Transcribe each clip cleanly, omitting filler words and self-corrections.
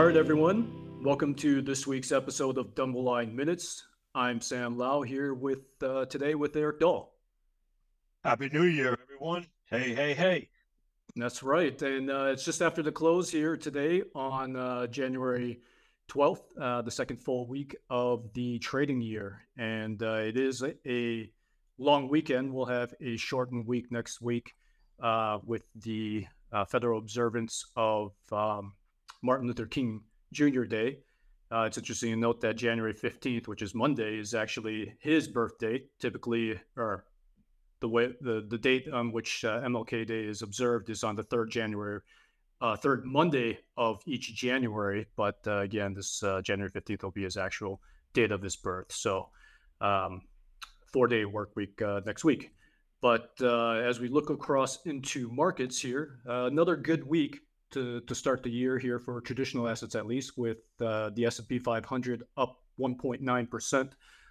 All right, everyone. Welcome to this week's episode of Dumble Line Minutes. I'm Sam Lau here with today with Eric Dahl. Happy New Year, everyone. Hey, hey, hey. That's right, and it's just after the close here today on January 12th, the second full week of the trading year, and it is a long weekend. We'll have a shortened week next week with the federal observance of Martin Luther King Jr. Day. It's interesting to note that January 15th, which is Monday, is actually his birthday. Typically, or the date on which MLK Day is observed is on the third Monday of each January. But again, this January 15th will be his actual date of his birth. So 4-day work week next week. But as we look across into markets here, another good week to start the year here for traditional assets, at least, with the S&P 500 up 1.9%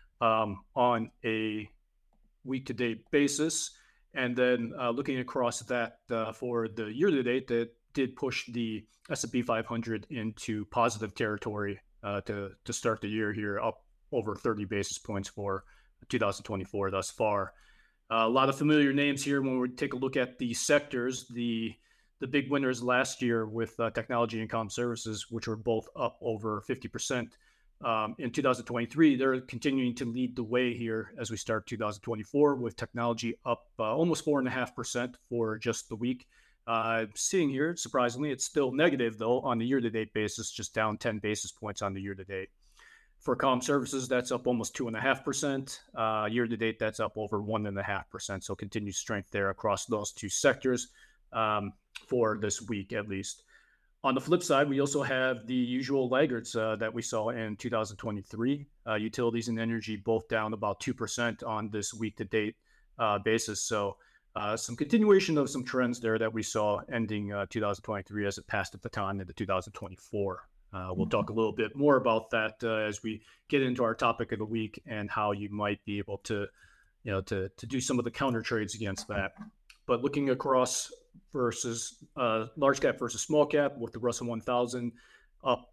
on a week-to-date basis. And then looking across that for the year-to-date, that did push the S&P 500 into positive territory to start the year here, up over 30 basis points for 2024 thus far. A lot of familiar names here when we take a look at the sectors. The big winners last year with technology and comm services, which were both up over 50%. In 2023, they're continuing to lead the way here as we start 2024 with technology up almost 4.5% for just the week. Seeing here, surprisingly, it's still negative, though, on the year-to-date basis, just down 10 basis points on the year-to-date. For comm services, that's up almost 2.5%. Year-to-date, that's up over 1.5%. So continued strength there across those two sectors for this week, at least. On the flip side, we also have the usual laggards that we saw in 2023. Utilities and energy both down about 2% on this week-to-date basis. So some continuation of some trends there that we saw ending 2023 as it passed the baton into 2024. We'll talk a little bit more about that as we get into our topic of the week and how you might be able to do some of the counter trades against that. But looking across versus large cap versus small cap, with the Russell 1000 up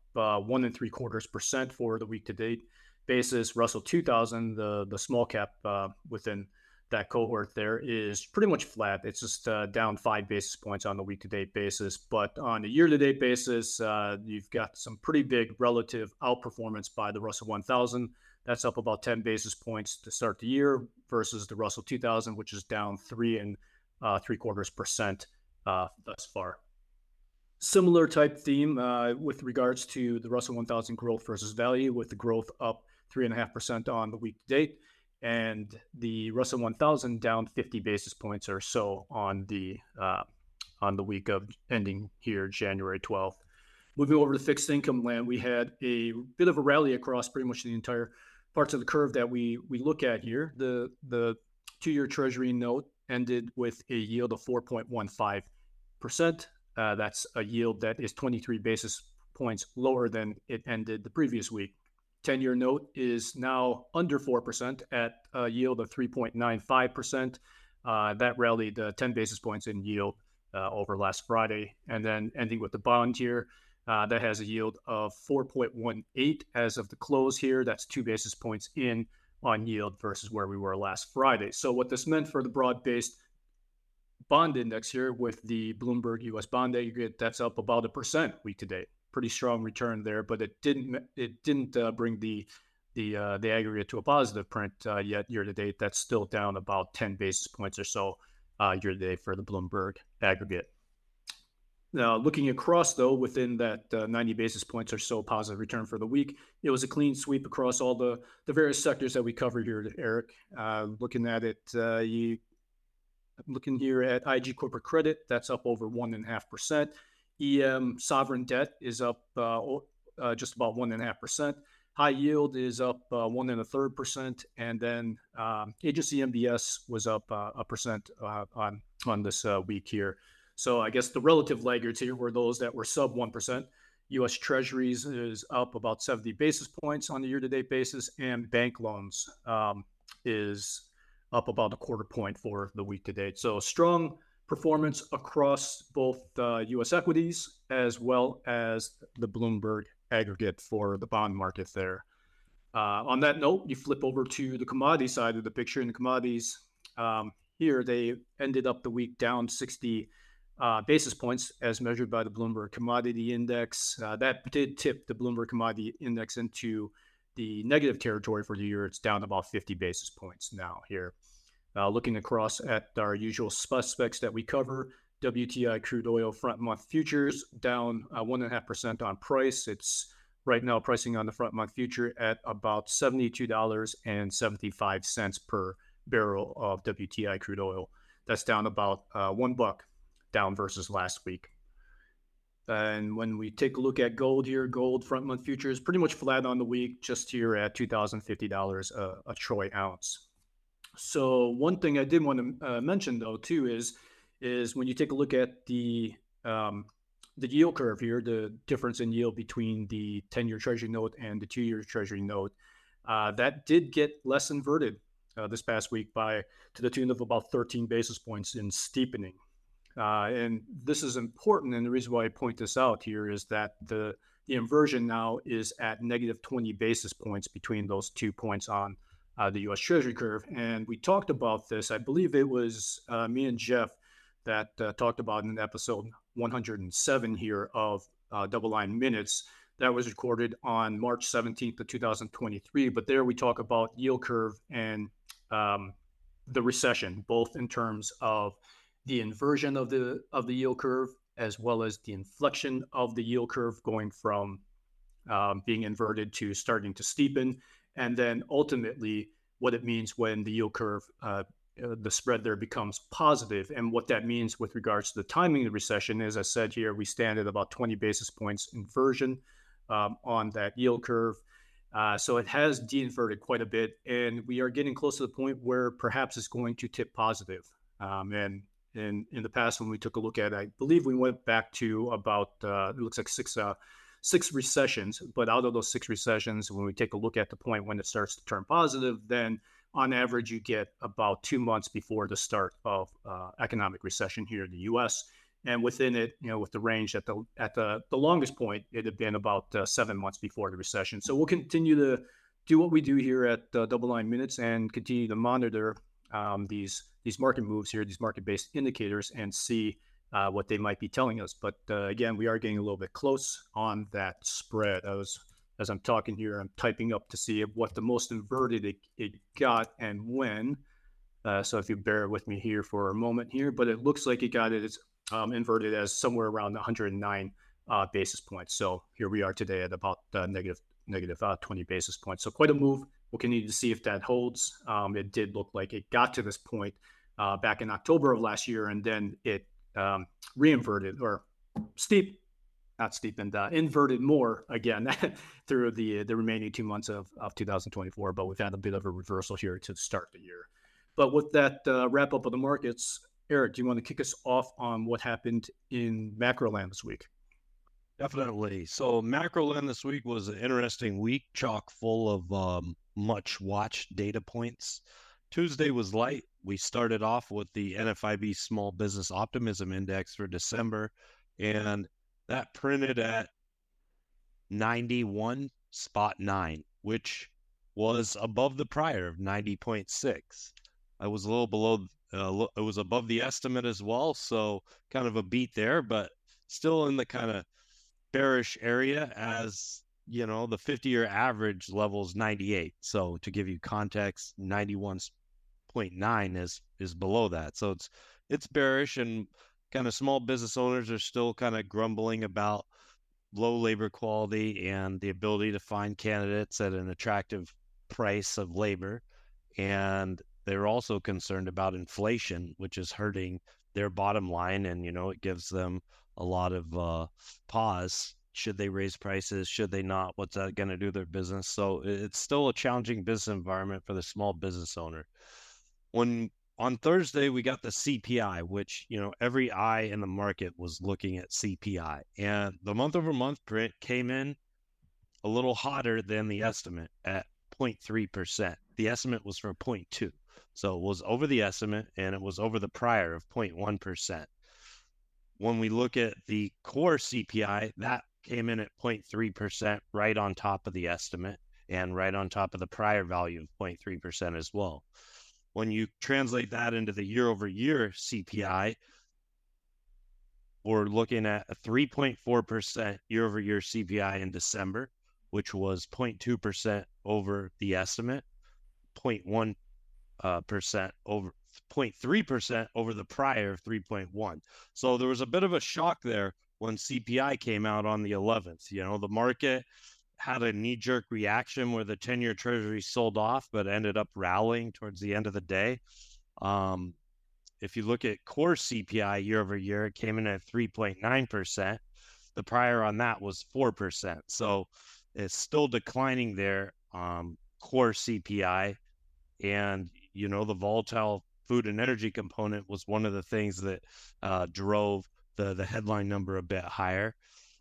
1.75% for the week to date basis. Russell 2000, the small cap within that cohort there, is pretty much flat. It's just down 5 basis points on the week to date basis. But on a year to date basis, you've got some pretty big relative outperformance by the Russell 1000. That's up about 10 basis points to start the year versus the Russell 2000, which is down 3.75% thus far. Similar type theme with regards to the Russell 1000 growth versus value, with the growth up 3.5% on the week to date, and the Russell 1000 down 50 basis points or so on the week of ending here January 12th. Moving over to fixed income land, we had a bit of a rally across pretty much the entire parts of the curve that we look at here. The 2-year Treasury note ended with a yield of 4.15%. That's a yield that is 23 basis points lower than it ended the previous week. 10-year note is now under 4% at a yield of 3.95%. That rallied 10 basis points in yield over last Friday. And then ending with the bond here, that has a yield of 4.18 as of the close here. That's 2 basis points in on yield versus where we were last Friday. So what this meant for the broad-based bond index here with the Bloomberg U.S. bond aggregate, that's up about 1% week to date. Pretty strong return there, but it didn't bring the aggregate to a positive print yet year to date. That's still down about 10 basis points or so year to date for the Bloomberg aggregate. Now, looking across, though, within that 90 basis points or so positive return for the week, it was a clean sweep across all the various sectors that we covered here, Eric. Looking at it, looking here at IG corporate credit, that's up over 1.5%. EM sovereign debt is up just about 1.5%. High yield is up 1.33%, and then agency MBS was up 1% on this week here. So I guess the relative laggards here were those that were sub 1%. U.S. Treasuries is up about 70 basis points on the year-to-date basis, and bank loans is up about a quarter point for the week to date. So strong performance across both U.S. equities as well as the Bloomberg aggregate for the bond market there. On that note, you flip over to the commodity side of the picture. In the commodities, here they ended up the week down 60 basis points as measured by the Bloomberg Commodity Index. That did tip the Bloomberg Commodity Index into the negative territory for the year. It's down about 50 basis points now here. Looking across at our usual suspects that we cover, WTI crude oil front month futures down 1.5% on price. It's right now pricing on the front month future at about $72.75 per barrel of WTI crude oil. That's down about $1 down versus last week. And when we take a look at gold here, gold front month futures pretty much flat on the week, just here at $2,050 a troy ounce. So one thing I did want to mention though too is when you take a look at the yield curve here, the difference in yield between the 10-year Treasury note and the 2-year Treasury note, that did get less inverted this past week to the tune of about 13 basis points in steepening. And this is important, and the reason why I point this out here is that the inversion now is at negative 20 basis points between those 2 points on the U.S. Treasury curve. And we talked about this. I believe it was me and Jeff that talked about in episode 107 here of Double Line Minutes. That was recorded on March 17th of 2023. But there we talk about yield curve and the recession, both in terms of the inversion of the yield curve as well as the inflection of the yield curve going from being inverted to starting to steepen, and then ultimately what it means when the yield curve, the spread there becomes positive. And what that means with regards to the timing of the recession, as I said here, we stand at about 20 basis points inversion on that yield curve. So it has de-inverted quite a bit, and we are getting close to the point where perhaps it's going to tip positive. And in the past, when we took a look at it, I believe we went back to about, it looks like six recessions, but out of those 6 recessions, when we take a look at the point when it starts to turn positive, then on average, you get about 2 months before the start of economic recession here in the U.S. And within it, with the range at the longest point, it had been about 7 months before the recession. So we'll continue to do what we do here at Double Line Minutes and continue to monitor these market moves here, these market-based indicators, and see what they might be telling us. But again, we are getting a little bit close on that spread. As I'm talking here, I'm typing up to see what the most inverted it got and when. So if you bear with me here for a moment here, but it looks like it got it inverted as somewhere around 109 basis points. So here we are today at about negative 20 basis points. So quite a move. We'll continue to see if that holds. It did look like it got to this point back in October of last year, and then it reinverted or inverted more again through the remaining 2 months of 2024. But we've had a bit of a reversal here to start the year. But with that wrap up of the markets, Eric, do you want to kick us off on what happened in macro land this week? Definitely. So macro land this week was an interesting week, chock full of much watched data points. Tuesday was light. We started off with the NFIB Small Business Optimism Index for December, and that printed at 91.9, which was above the prior of 90.6. I was a little below, it was above the estimate as well, so kind of a beat there, but still in the kind of bearish area, as the 50-year average level is 98. So to give you context, 91.9 is below that. So it's bearish, and kind of small business owners are still kind of grumbling about low labor quality and the ability to find candidates at an attractive price of labor. And they're also concerned about inflation, which is hurting their bottom line. And, it gives them a lot of pause. Should they raise prices? Should they not? What's that going to do to their business? So it's still a challenging business environment for the small business owner. On Thursday, we got the CPI, which, every eye in the market was looking at CPI. And the month-over-month print came in a little hotter than the estimate at 0.3%. The estimate was for 0.2. So it was over the estimate, and it was over the prior of 0.1%. When we look at the core CPI, that came in at 0.3%, right on top of the estimate and right on top of the prior value of 0.3% as well. When you translate that into the year over year CPI, we're looking at a 3.4% year over year CPI in December, which was 0.2% over the estimate, 0.1 percent over 0.3% over the prior 3.1. So there was a bit of a shock there when CPI came out on the 11th. You know, the market had a knee-jerk reaction where the 10-year treasury sold off, but ended up rallying towards the end of the day. If you look at core CPI year over year, it came in at 3.9%. The prior on that was 4%. So it's still declining there, core CPI. And, you know, the volatile food and energy component was one of the things that drove the headline number a bit higher.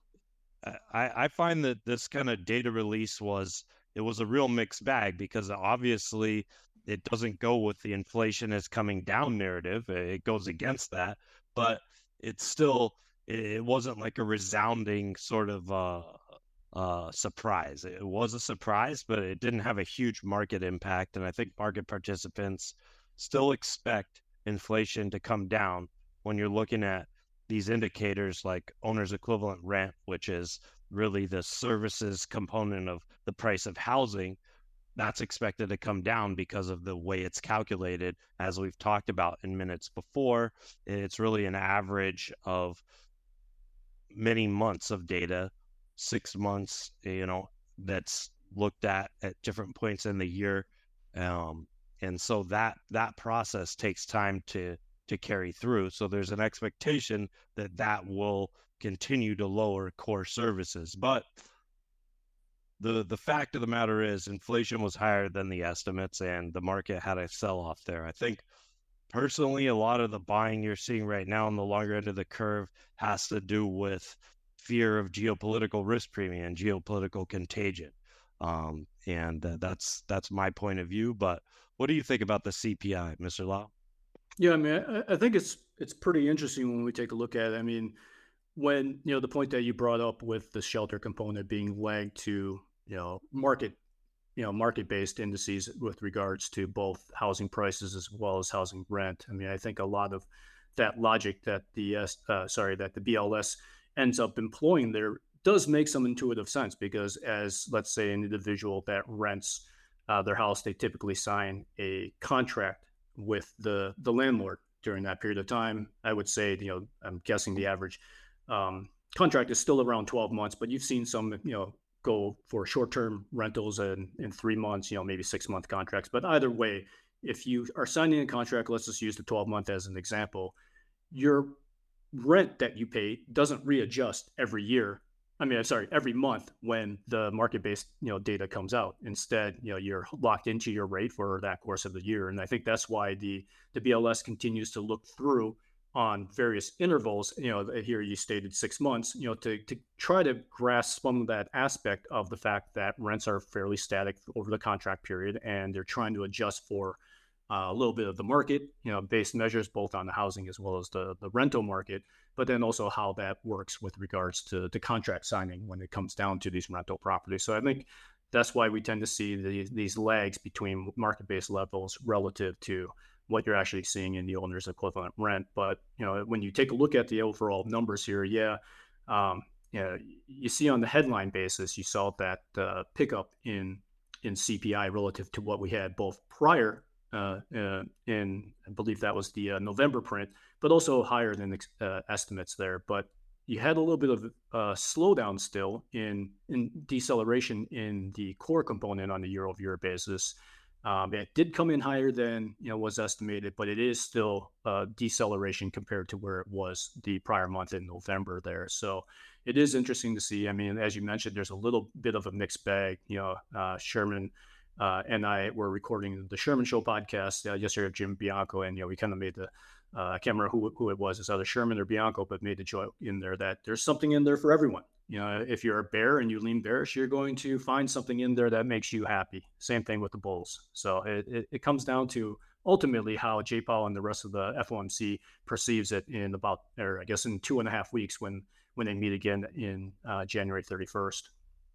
I find that this kind of data release was a real mixed bag, because obviously it doesn't go with the inflation is coming down narrative. It goes against that, but it's still, it wasn't like a resounding sort of surprise. It was a surprise, but it didn't have a huge market impact. And I think market participants still expect inflation to come down when you're looking at these indicators like owner's equivalent rent, which is really the services component of the price of housing. That's expected to come down because of the way it's calculated. As we've talked about in minutes before, it's really an average of many months of data, 6 months, you know, that's looked at different points in the year. And so that process takes time to carry through. So there's an expectation that will continue to lower core services. But the fact of the matter is inflation was higher than the estimates, and the market had a sell-off there. I think personally, a lot of the buying you're seeing right now on the longer end of the curve has to do with fear of geopolitical risk premium and geopolitical contagion. And that's my point of view. But what do you think about the CPI, Mr. Lau? Yeah, I mean, I think it's pretty interesting when we take a look at it. I mean, when the point that you brought up with the shelter component being lagged to market-based indices with regards to both housing prices as well as housing rent. I mean, I think a lot of that logic that the BLS ends up employing there does make some intuitive sense, because as, let's say, an individual that rents their house, they typically sign a contract with the landlord during that period of time. I would say, I'm guessing the average contract is still around 12 months, but you've seen some, go for short-term rentals in 3 months, maybe 6-month contracts. But either way, if you are signing a contract, let's just use the 12-month as an example, your rent that you pay doesn't readjust every year. I mean, sorry, every month when the market-based, data comes out. Instead, you're locked into your rate for that course of the year. And I think that's why the BLS continues to look through on various intervals. Here you stated 6 months, to try to grasp some of that aspect of the fact that rents are fairly static over the contract period, and they're trying to adjust for a little bit of the market, based measures both on the housing as well as the rental market, but then also how that works with regards to the contract signing when it comes down to these rental properties. So I think that's why we tend to see these lags between market-based levels relative to what you're actually seeing in the owner's equivalent rent. But when you take a look at the overall numbers here, you see on the headline basis, you saw that pickup in CPI relative to what we had both prior in, I believe that was the November print, but also higher than estimates there. But you had a little bit of slowdown still in deceleration in the core component on the year-over-year basis. It did come in higher than was estimated, but it is still a deceleration compared to where it was the prior month in November there. So it is interesting to see. I mean, as you mentioned, there's a little bit of a mixed bag. Sherman and I were recording the Sherman Show podcast yesterday with Jim Bianco, and we kind of made the I can't remember who it was, it's either Sherman or Bianco, but made the joke in there that there's something in there for everyone. if you're a bear and you lean bearish, you're going to find something in there that makes you happy. Same thing with the bulls. So it comes down to ultimately how Jay Powell and the rest of the FOMC perceives it in about, or I guess in 2.5 weeks when they meet again in January 31st.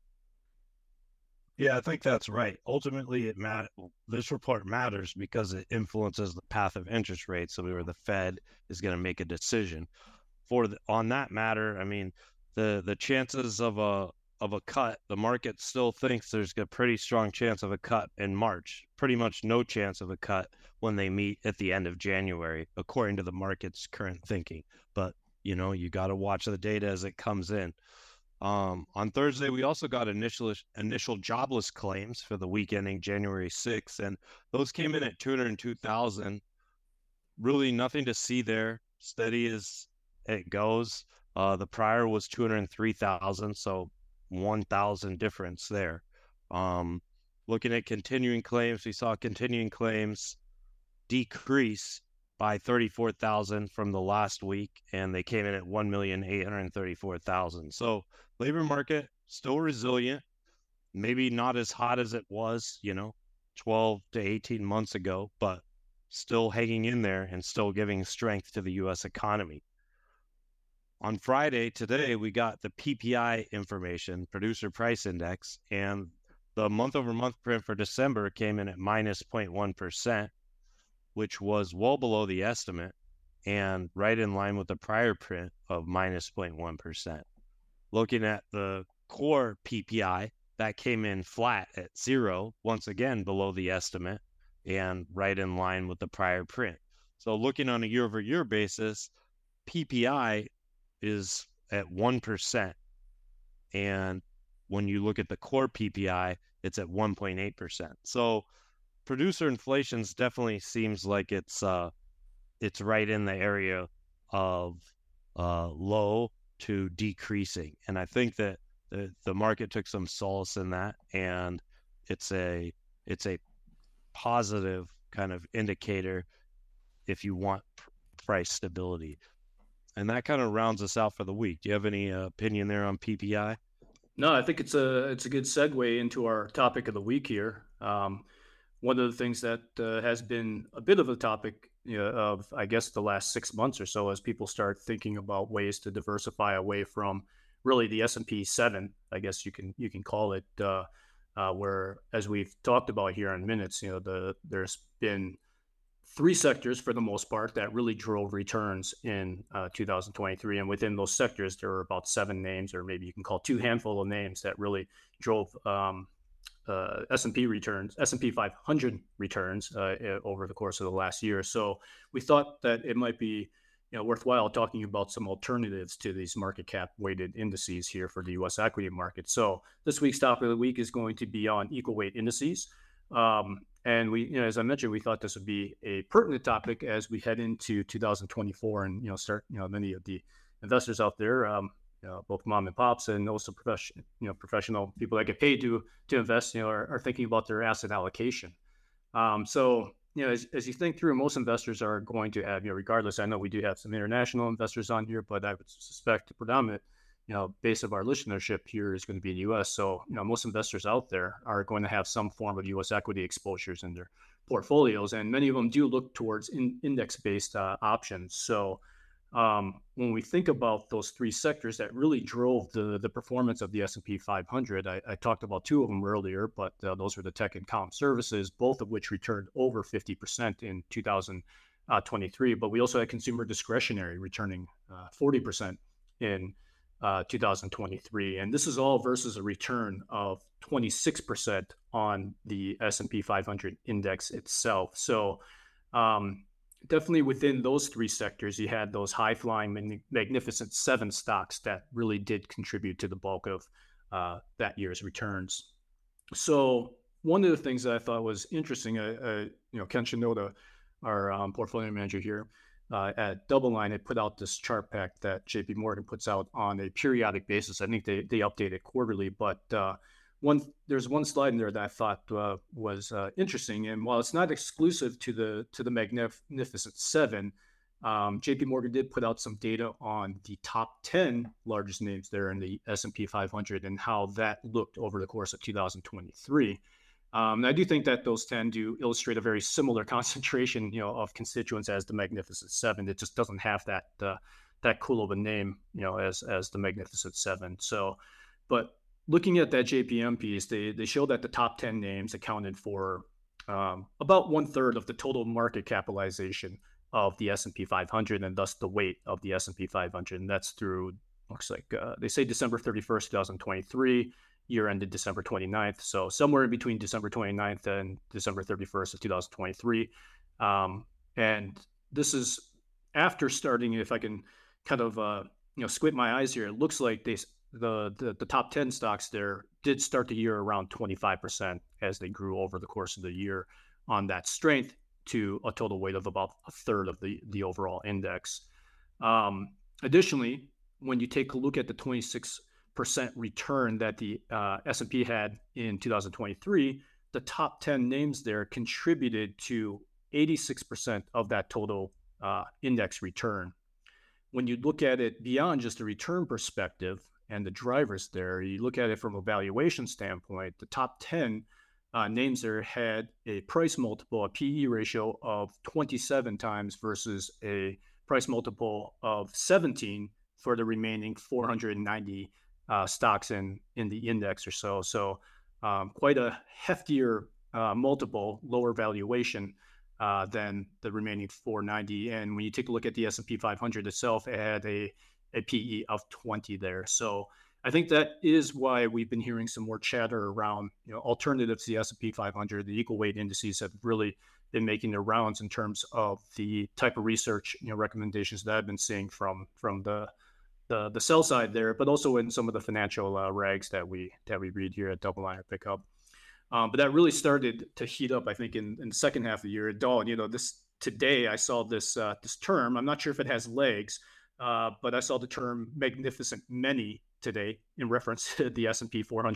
Yeah, I think that's right. Ultimately, this report matters because it influences the path of interest rates. So where the Fed is going to make a decision on that matter. I mean, the chances of a cut, the market still thinks there's a pretty strong chance of a cut in March. Pretty much no chance of a cut when they meet at the end of January, according to the market's current thinking. But you got to watch the data as it comes in. On Thursday, we also got initial jobless claims for the week ending January 6th, and those came in at 202,000. Really nothing to see there. Steady as it goes. The prior was 203,000, so 1,000 difference there. Looking at continuing claims, we saw continuing claims decrease by 34,000 from the last week, and they came in at 1,834,000. So labor market still resilient, maybe not as hot as it was, 12 to 18 months ago, but still hanging in there and still giving strength to the U.S. economy. On Friday, today, we got the PPI information, Producer Price Index, and the month-over-month print for December came in at minus 0.1%, which was well below the estimate and right in line with the prior print of minus 0.1%. Looking at the core PPI, that came in flat at 0, once again below the estimate and right in line with the prior print. So looking on a year-over-year basis, PPI is at 1%. And when you look at the core PPI, it's at 1.8%. So producer inflation definitely seems like it's right in the area of low to decreasing, and I think that the market took some solace in that, and it's a positive kind of indicator if you want price stability. And that kind of rounds us out for the week. Do you have any opinion there on PPI? No, I think it's a good segue into our topic of the week here. One of the things that has been a bit of a topic of, I guess, the last 6 months or so, as people start thinking about ways to diversify away from really the S&P 7, I guess you can call it, where, as we've talked about here in minutes, there's been 3 sectors for the most part that really drove returns in 2023, and within those sectors, there were about 7 names, or maybe you can call 2 handful of names that really drove S&P 500 returns over the course of the last year. So we thought that it might be worthwhile talking about some alternatives to these market cap weighted indices here for the U.S. equity market. So this week's topic of the week is going to be on equal weight indices. And we, as I mentioned, we thought this would be a pertinent topic as we head into 2024 and, start, many of the investors out there, both mom and pops and also professional people that get paid to invest, are thinking about their asset allocation. So, as you think through, most investors are going to have, regardless, I know we do have some international investors on here, but I would suspect the predominant, base of our listenership here is going to be in the U.S. So, most investors out there are going to have some form of U.S. equity exposures in their portfolios, and many of them do look towards index-based options. So, when we think about those 3 sectors that really drove the performance of the S&P 500, I talked about 2 of them earlier, but those were the tech and comm services, both of which returned over 50% in 2023. But we also had consumer discretionary returning 40% in 2023. And this is all versus a return of 26% on the S&P 500 index itself. So definitely within those 3 sectors, you had those high-flying, magnificent 7 stocks that really did contribute to the bulk of that year's returns. So one of the things that I thought was interesting, Ken Shinoda, our portfolio manager here at DoubleLine, had put out this chart pack that JP Morgan puts out on a periodic basis. I think they update it quarterly, but there's one slide in there that I thought was interesting. And while it's not exclusive to the Magnificent Seven, JP Morgan did put out some data on the top 10 largest names there in the S&P 500 and how that looked over the course of 2023. And I do think that those tend to illustrate a very similar concentration, of constituents as the Magnificent Seven. It just doesn't have that cool of a name, as the Magnificent Seven. So, but looking at that JPM piece, they show that the top 10 names accounted for about 1/3 of the total market capitalization of the S&P 500, and thus the weight of the S&P 500. And that's through, looks like they say December 31st, 2023, year ended December 29th. So somewhere in between December 29th and December 31st of 2023. And this is after starting, if I can kind of, squint my eyes here, it looks like the top 10 stocks there did start the year around 25% as they grew over the course of the year on that strength to a total weight of about 1/3 of the overall index. Additionally, when you take a look at the 26% return that the S&P had in 2023, the top 10 names there contributed to 86% of that total index return. When you look at it beyond just a return perspective and the drivers there, you look at it from a valuation standpoint, the top 10 names there had a price multiple, a PE ratio of 27 times versus a price multiple of 17 for the remaining 490 stocks in the index or so. So quite a heftier multiple, lower valuation than the remaining 490. And when you take a look at the S&P 500 itself, it had a PE of 20 there. So I think that is why we've been hearing some more chatter around, alternatives to the S&P 500. The equal weight indices have really been making their rounds in terms of the type of research, recommendations that I've been seeing from the sell side there, but also in some of the financial rags that we read here at Double Iron Pickup. But that really started to heat up, I think, in the second half of the year. Dawn, today I saw this term. I'm not sure if it has legs, but I saw the term "magnificent many" today in reference to the S&P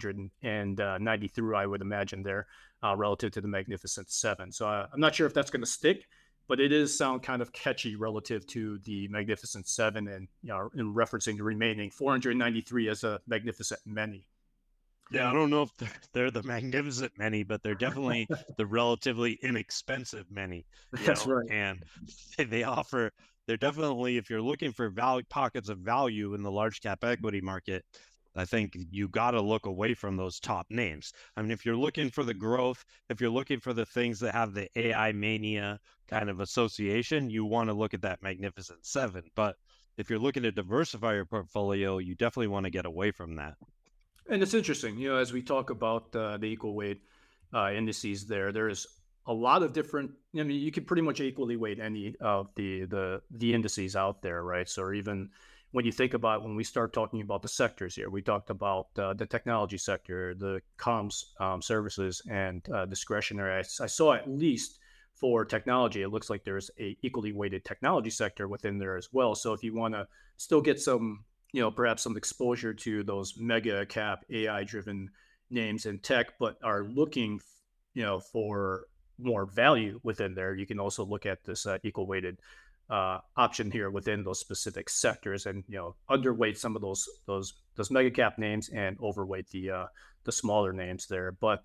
490 through, I would imagine, there relative to the Magnificent Seven. So I'm not sure if that's going to stick, but it is sound kind of catchy relative to the Magnificent Seven, and in referencing the remaining 493 as a magnificent many. Yeah, I don't know if they're the magnificent many, but they're definitely the relatively inexpensive many. That's right. And they're definitely, if you're looking for pockets of value in the large cap equity market, I think you got to look away from those top names. I mean, if you're looking for the growth, if you're looking for the things that have the AI mania kind of association, you want to look at that Magnificent Seven. But if you're looking to diversify your portfolio, you definitely want to get away from that. And it's interesting, as we talk about the equal weight indices there's a lot of different, you could pretty much equally weight any of the indices out there, right? So even when you think about, when we start talking about the sectors here, we talked about the technology sector, the comms services, and discretionary. I saw at least for technology, it looks like there's a equally weighted technology sector within there as well. So if you want to still get some, perhaps some exposure to those mega cap AI driven names in tech, but are looking, for more value within there, you can also look at this equal weighted option here within those specific sectors, and underweight some of those mega cap names and overweight the smaller names there. But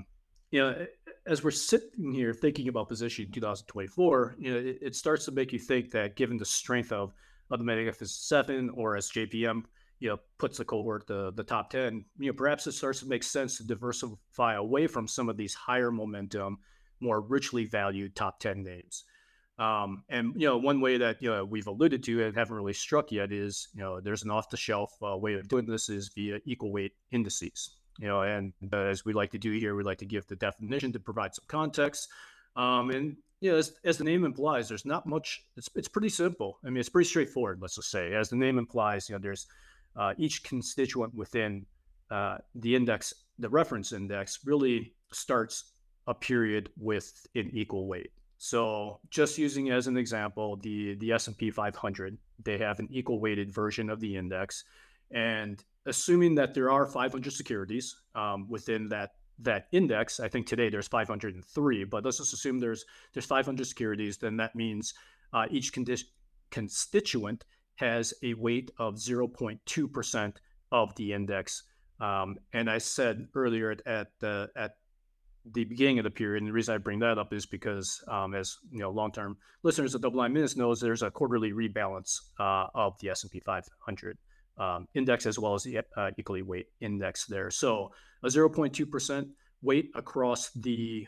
as we're sitting here thinking about positioning 2024, it starts to make you think that given the strength of the Magnificent Seven, or as JPM puts the cohort, the top 10, perhaps it starts to make sense to diversify away from some of these higher momentum, more richly valued top 10 names. And one way that we've alluded to and haven't really struck yet is there's an off-the-shelf way of doing this is via equal weight indices. And as we like to do here, we like to give the definition to provide some context. And as the name implies, there's not much. It's pretty simple. I mean, it's pretty straightforward. Let's just say, as the name implies, there's each constituent within the index, the reference index, really starts a period with an equal weight. So just using as an example, the S&P 500, they have an equal weighted version of the index, and assuming that there are 500 securities within that index, I think today there's 503, but let's just assume there's 500 securities, then that means each constituent has a weight of 0.2% of the index. And I said earlier at the beginning of the period, and the reason I bring that up is because, as you know, long-term listeners of Double Line Minutes knows, there's a quarterly rebalance of the S&P 500 index as well as the equally weight index there. So a 0.2% weight across the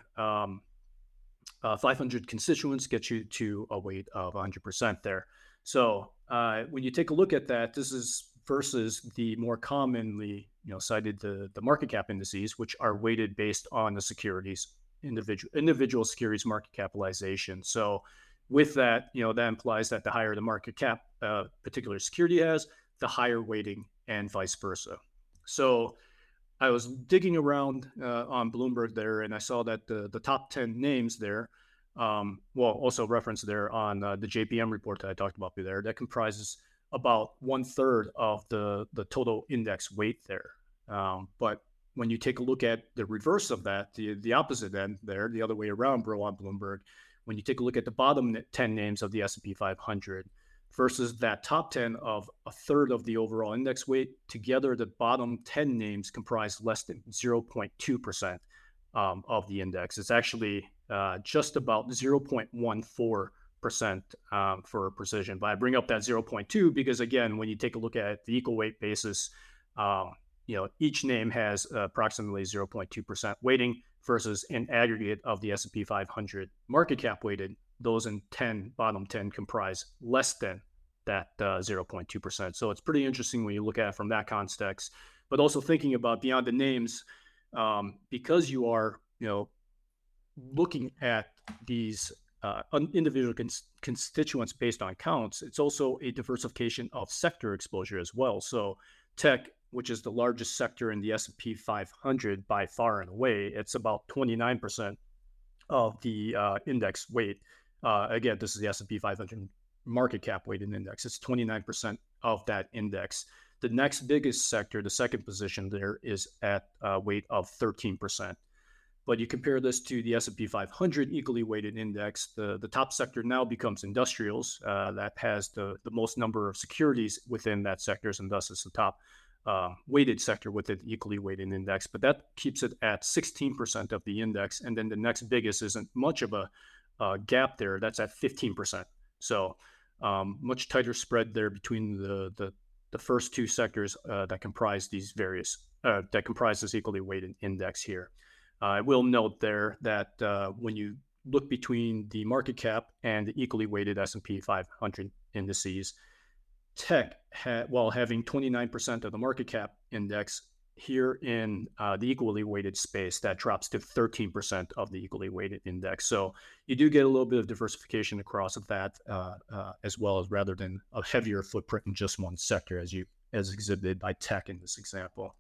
500 constituents gets you to a weight of 100% there. So when you take a look at that, this is versus the more commonly cited the market cap indices, which are weighted based on the securities individual securities market capitalization. So with that, that implies that the higher the market cap particular security has, the higher weighting, and vice versa. So I was digging around on Bloomberg there, and I saw that the top 10 names there, also referenced there on the JPM report that I talked about there, that comprises about 1/3 of the total index weight there. But when you take a look at the reverse of that, the opposite end there, the other way around, bro, on Bloomberg, when you take a look at the bottom 10 names of the S&P 500 versus that top 10 of 1/3 of the overall index weight, together the bottom 10 names comprise less than 0.2% of the index. It's actually just about 0.14% for precision. But I bring up that 0.2 because, again, when you take a look at the equal weight basis, each name has approximately 0.2% weighting versus an aggregate of the S&P 500 market cap weighted. Those in bottom 10 comprise less than that 0.2%. So it's pretty interesting when you look at it from that context, but also thinking about beyond the names, because you are, looking at these individual constituents based on counts, it's also a diversification of sector exposure as well. So tech, which is the largest sector in the S&P 500 by far and away, it's about 29% of the index weight. Again, this is the S&P 500 market cap weighted index. It's 29% of that index. The next biggest sector, the second position there, is at a weight of 13%. But you compare this to the S&P 500 equally weighted index, the top sector now becomes industrials. That has the most number of securities within that sector, and thus it's the top weighted sector with an equally weighted index. But that keeps it at 16% of the index. And then the next biggest isn't much of a gap there. That's at 15%. So much tighter spread there between the first two sectors that comprise these various that comprise this equally weighted index here. I will note there that when you look between the market cap and the equally weighted S&P 500 indices, tech, while having 29% of the market cap index, here in the equally weighted space, that drops to 13% of the equally weighted index. So you do get a little bit of diversification across that as well, as rather than a heavier footprint in just one sector, as exhibited by tech in this example.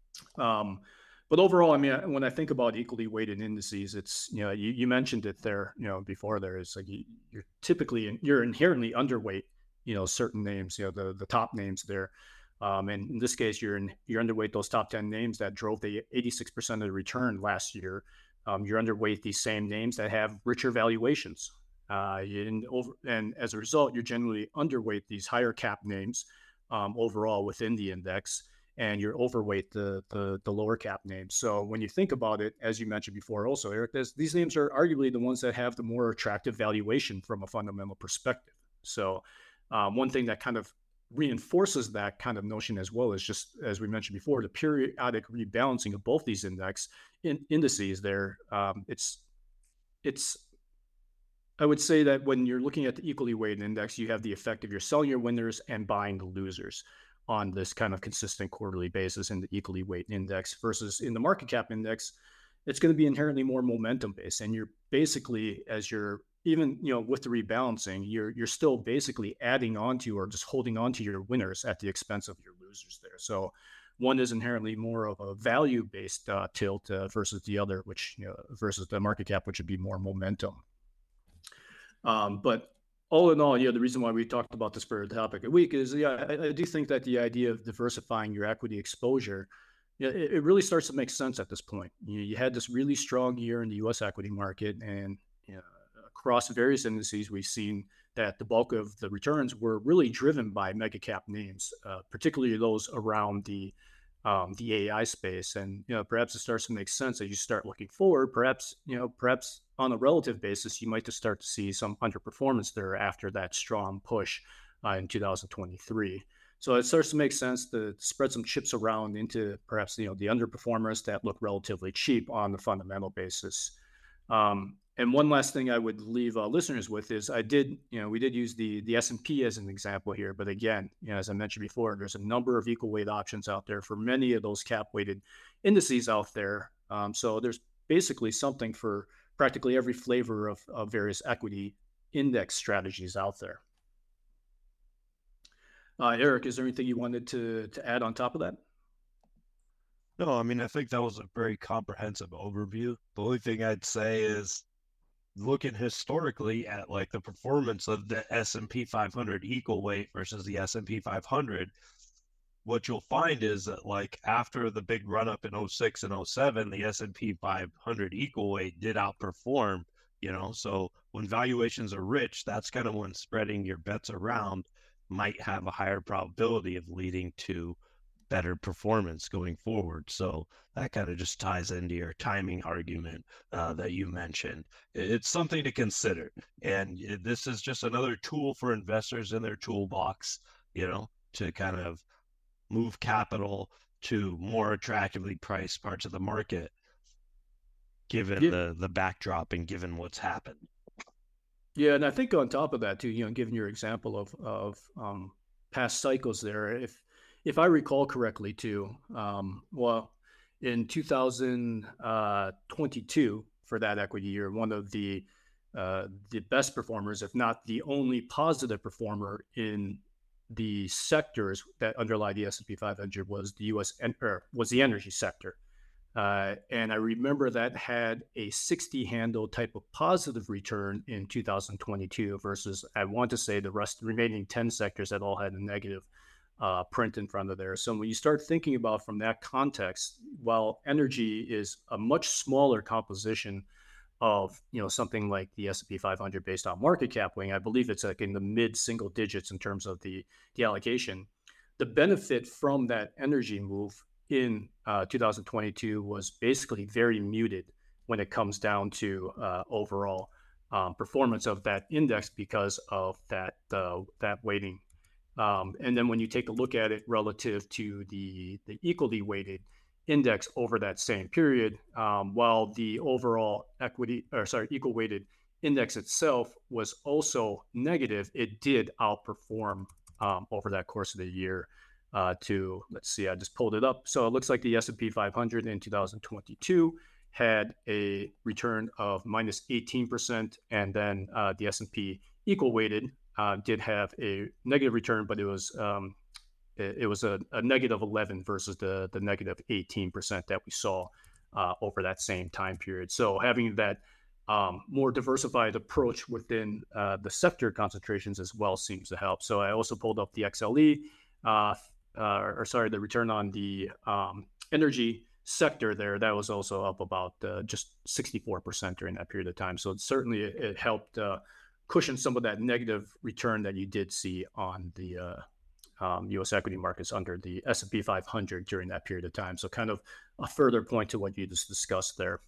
But overall, I mean, when I think about equally weighted indices, it's, you mentioned it there, before there is like you're inherently underweight, certain names, the top names there. And in this case, you're underweight those top 10 names that drove the 86% of the return last year. You're underweight these same names that have richer valuations. And as a result, you're generally underweight these higher cap names overall within the index, and you're overweight the lower cap names. So when you think about it, as you mentioned before also, Eric, these names are arguably the ones that have the more attractive valuation from a fundamental perspective. So one thing that kind of reinforces that kind of notion as well is, just as we mentioned before, the periodic rebalancing of both these indices there. It's I would say that when you're looking at the equally weighted index, you have the effect of you're selling your winners and buying the losers on this kind of consistent quarterly basis in the equally weighted index, versus in the market cap index, it's going to be inherently more momentum based. And you're basically, as you're even, with the rebalancing, you're still basically adding on to or just holding on to your winners at the expense of your losers there. So one is inherently more of a value based tilt versus the other, which, versus the market cap, which would be more momentum. But all in all, the reason why we talked about this for the topic of the week is, I do think that the idea of diversifying your equity exposure, it really starts to make sense at this point. You had this really strong year in the U.S. equity market, and across various indices, we've seen that the bulk of the returns were really driven by mega cap names, particularly those around the AI space. And perhaps it starts to make sense as you start looking forward. Perhaps on a relative basis, you might just start to see some underperformance there after that strong push in 2023. So it starts to make sense to spread some chips around into perhaps the underperformers that look relatively cheap on the fundamental basis. And one last thing I would leave listeners with is we did use the S&P as an example here, but again, as I mentioned before, there's a number of equal weight options out there for many of those cap weighted indices out there. So there's basically something for practically every flavor of various equity index strategies out there. Eric, is there anything you wanted to add on top of that? No, I mean, I think that was a very comprehensive overview. The only thing I'd say is looking historically at like the performance of the S&P 500 equal weight versus the S&P 500, what you'll find is that like after the big run up in 06 and 07, the S&P 500 equal weight did outperform, so when valuations are rich, that's kind of when spreading your bets around might have a higher probability of leading to better performance going forward. So that kind of just ties into your timing argument that you mentioned. It's something to consider. And this is just another tool for investors in their toolbox, to kind of move capital to more attractively priced parts of the market, given the backdrop and given what's happened. Yeah, and I think on top of that too, given your example of past cycles there, if I recall correctly too, in 2022 for that equity year, one of the best performers, if not the only positive performer in the sectors that underlie the S&P 500 was the energy sector. And I remember that had a 60 handle type of positive return in 2022 versus, I want to say, the remaining 10 sectors that all had a negative print in front of there. So when you start thinking about from that context, while energy is a much smaller composition of something like the S&P 500 based on market cap weighting, I believe it's like in the mid single digits in terms of the allocation. The benefit from that energy move in 2022 was basically very muted when it comes down to overall performance of that index because of that weighting. And then when you take a look at it relative to the equally weighted index over that same period, while the overall equal weighted index itself was also negative, it did outperform over that course of the year let's see, I just pulled it up. So it looks like the S&P 500 in 2022 had a return of minus 18%, and then the S&P equal weighted did have a negative return, but it was a negative 11 versus the negative 18% that we saw over that same time period. So having that more diversified approach within the sector concentrations as well seems to help. So I also pulled up the XLE, the return on the energy sector there. That was also up about just 64% during that period of time. So it helped cushion some of that negative return that you did see on the U.S. equity markets under the S&P 500 during that period of time. So kind of a further point to what you just discussed there.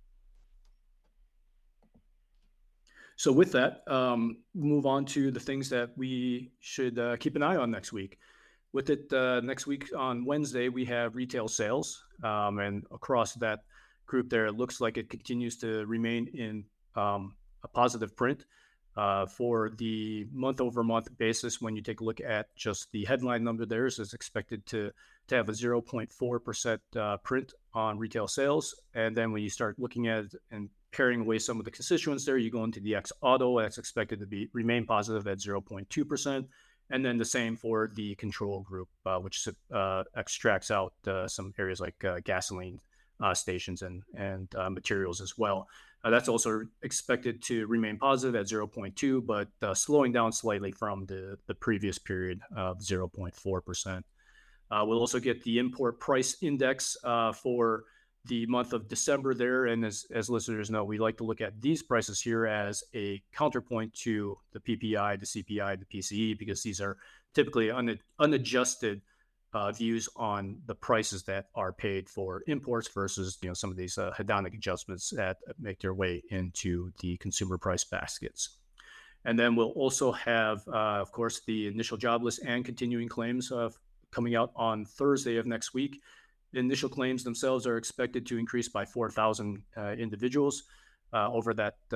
So with that, move on to the things that we should keep an eye on next week. With it, next week on Wednesday, we have retail sales. And across that group there, it looks like it continues to remain in a positive print. For the month-over-month basis, when you take a look at just the headline number there, is expected to have a 0.4% print on retail sales. And then when you start looking at it and paring away some of the constituents there, you go into the X auto, that's expected to remain positive at 0.2%. And then the same for the control group, which extracts out some areas like gasoline stations and materials as well. That's also expected to remain positive at 0.2, but slowing down slightly from the previous period of 0.4%. We'll also get the import price index for the month of December there. And as listeners know, we like to look at these prices here as a counterpoint to the PPI, the CPI, the PCE, because these are typically unadjusted views on the prices that are paid for imports versus some of these hedonic adjustments that make their way into the consumer price baskets. And then we'll also have, of course, the initial jobless and continuing claims coming out on Thursday of next week. The initial claims themselves are expected to increase by 4,000 individuals over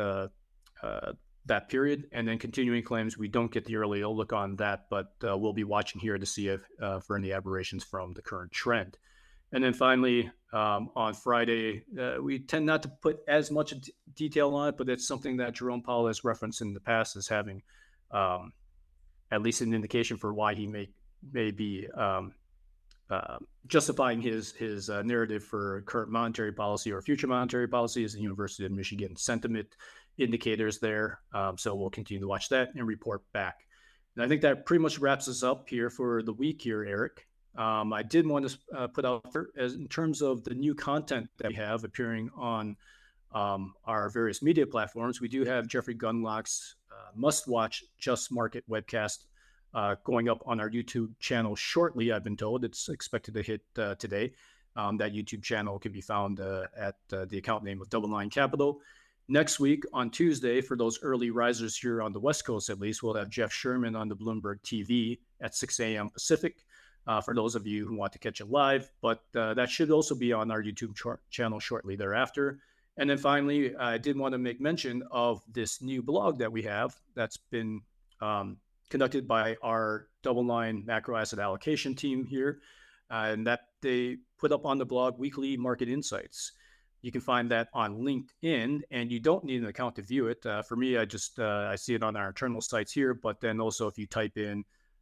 that period. And then continuing claims, we don't get the early look on that, but we'll be watching here to see if for any aberrations from the current trend. And then finally, on Friday, we tend not to put as much detail on it, but it's something that Jerome Powell has referenced in the past as having at least an indication for why he may be justifying his narrative for current monetary policy or future monetary policy is the University of Michigan sentiment indicators there. So we'll continue to watch that and report back. And I think that pretty much wraps us up here for the week here, Eric. I did want to put out there, as in terms of the new content that we have appearing on our various media platforms. We do have Jeffrey Gundlach's must-watch Just Market webcast going up on our YouTube channel shortly. I've been told it's expected to hit today. That YouTube channel can be found at the account name of DoubleLine Capital. Next week on Tuesday, for those early risers here on the West Coast at least, we'll have Jeff Sherman on the Bloomberg TV at 6 a.m. Pacific. For those of you who want to catch it live, but that should also be on our YouTube channel shortly thereafter. And then finally, I did want to make mention of this new blog that we have that's been conducted by our DoubleLine macro asset allocation team here, and that they put up on the blog weekly market insights. You can find that on LinkedIn, and you don't need an account to view it. For me, I see it on our internal sites here, but then also if you type in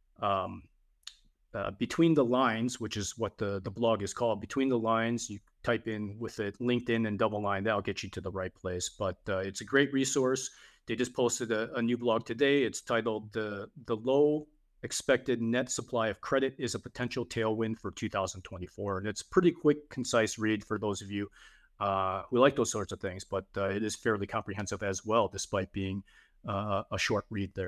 Between the Lines, which is what the blog is called, Between the Lines, you type in with it LinkedIn and DoubleLine, that'll get you to the right place. But it's a great resource. They just posted a new blog today. It's titled The Low Expected Net Supply of Credit is a Potential Tailwind for 2024. And it's a pretty quick, concise read for those of you who like those sorts of things, but it is fairly comprehensive as well, despite being a short read there.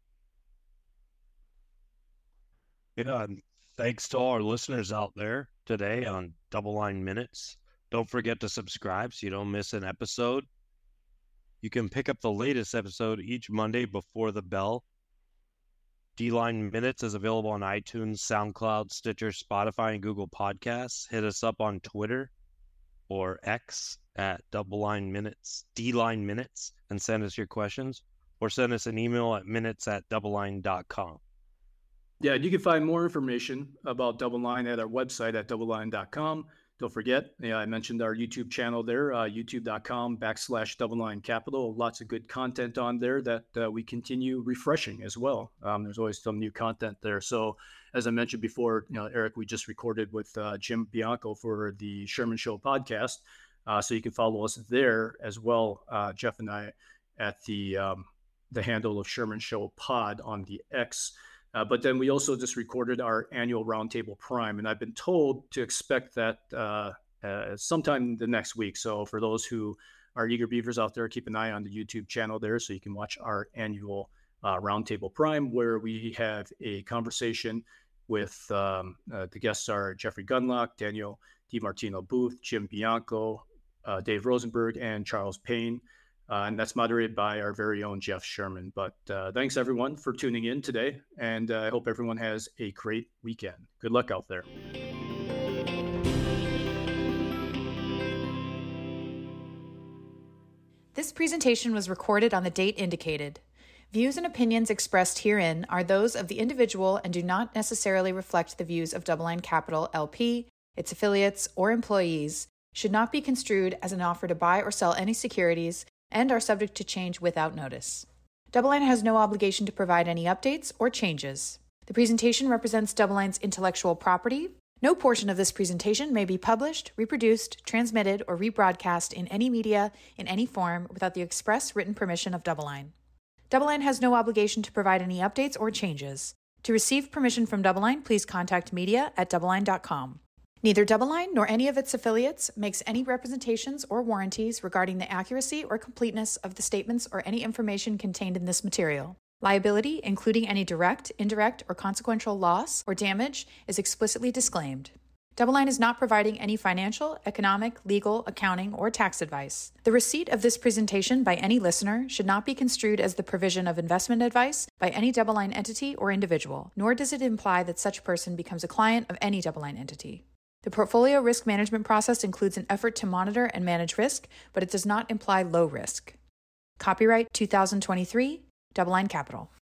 Yeah, and thanks to all our listeners out there today on DoubleLine Minutes. Don't forget to subscribe so you don't miss an episode. You can pick up the latest episode each Monday before the bell. D-Line Minutes is available on iTunes, SoundCloud, Stitcher, Spotify, and Google Podcasts. Hit us up on Twitter or X at DoubleLine Minutes, D-Line Minutes, and send us your questions, or send us an email at minutes@doubleline.com. Yeah, you can find more information about DoubleLine at our website at doubleline.com. Don't forget, I mentioned our YouTube channel there, youtube.com/DoubleLine Capital. Lots of good content on there that we continue refreshing as well. There's always some new content there. So as I mentioned before, Eric, we just recorded with Jim Bianco for the Sherman Show podcast. So you can follow us there as well, Jeff and I, at the handle of Sherman Show Pod on the X. But then we also just recorded our annual Roundtable Prime, and I've been told to expect that sometime the next week. So for those who are eager beavers out there, keep an eye on the YouTube channel there so you can watch our annual Roundtable Prime, where we have a conversation with the guests are Jeffrey Gundlach, Daniel DiMartino Booth, Jim Bianco, Dave Rosenberg, and Charles Payne. And that's moderated by our very own Jeff Sherman. But thanks, everyone, for tuning in today. And I hope everyone has a great weekend. Good luck out there. This presentation was recorded on the date indicated. Views and opinions expressed herein are those of the individual and do not necessarily reflect the views of DoubleLine Capital LP, its affiliates, or employees, should not be construed as an offer to buy or sell any securities, and are subject to change without notice. DoubleLine has no obligation to provide any updates or changes. The presentation represents DoubleLine's intellectual property. No portion of this presentation may be published, reproduced, transmitted, or rebroadcast in any media in any form without the express written permission of DoubleLine. DoubleLine has no obligation to provide any updates or changes. To receive permission from DoubleLine, please contact media@doubleline.com. Neither DoubleLine nor any of its affiliates makes any representations or warranties regarding the accuracy or completeness of the statements or any information contained in this material. Liability, including any direct, indirect, or consequential loss or damage, is explicitly disclaimed. DoubleLine is not providing any financial, economic, legal, accounting, or tax advice. The receipt of this presentation by any listener should not be construed as the provision of investment advice by any DoubleLine entity or individual, nor does it imply that such person becomes a client of any DoubleLine entity. The portfolio risk management process includes an effort to monitor and manage risk, but it does not imply low risk. Copyright 2023, DoubleLine Capital.